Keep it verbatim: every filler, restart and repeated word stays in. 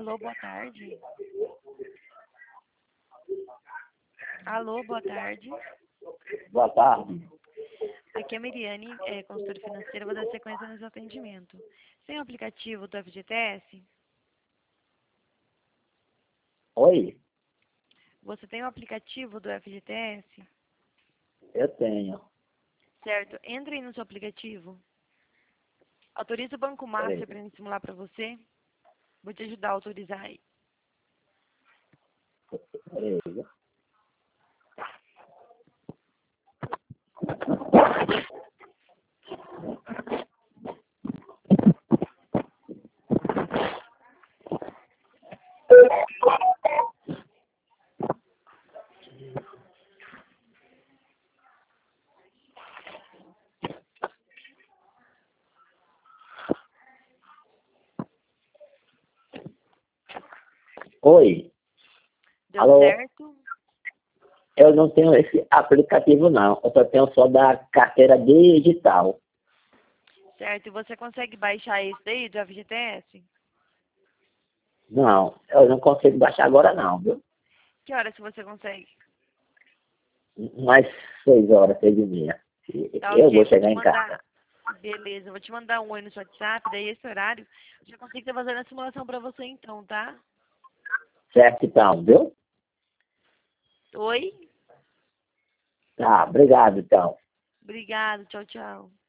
Alô, boa tarde. Alô, boa tarde. Boa tarde. Aqui é a Miriane, é, consultora financeira, vou dar sequência no seu atendimento. Você tem o aplicativo do F G T S? Oi? Você tem o aplicativo do F G T S? Eu tenho. Certo. Entre aí no seu aplicativo. Autoriza o Banco Master Peraí. para ele simular para você. Vou te ajudar a autorizar aí. Peraí. Oi? Deu Alô? certo? Eu não tenho esse aplicativo, não. Eu só tenho só da carteira digital. Certo. E você consegue baixar esse daí do F G T S? Não, eu não consigo baixar agora, não, viu? Que horas que você consegue? Mais seis horas, seis e meia. Tá Eu ok, vou vou chegar te em casa. mandar. Beleza, eu vou te mandar um oi no seu WhatsApp, daí esse horário eu já consigo estar fazendo a simulação pra você então, tá? Certo, então, viu? Oi? Tá, obrigado, então. Obrigada, tchau, tchau.